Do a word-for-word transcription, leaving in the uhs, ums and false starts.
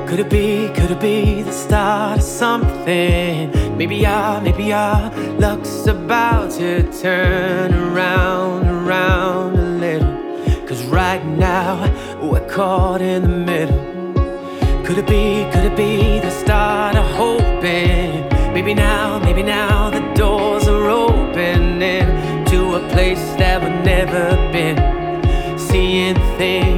Could it be, could it be the start of something? Maybe our, maybe our luck's about to turn around, around a little. Cause right now we're caught in the middle. Could it be, could it be the start of hoping? Maybe now, maybe now the doors are opening to a place that we've never been. Seeing things